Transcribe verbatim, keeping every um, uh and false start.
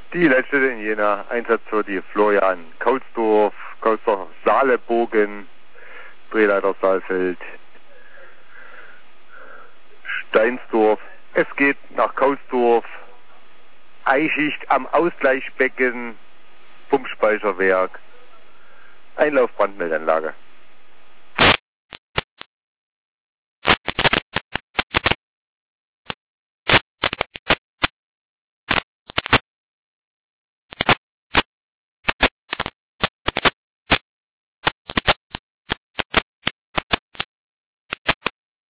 Die letzte in Jena, Einsatz für die Florian Kaulsdorf, Kaulsdorf Saalebogen, Drehleiter Saalfeld, Steinsdorf. Es geht nach Kaulsdorf, Eichicht am Ausgleichsbecken, Pumpspeicherwerk, Einlaufbrandmeldanlage.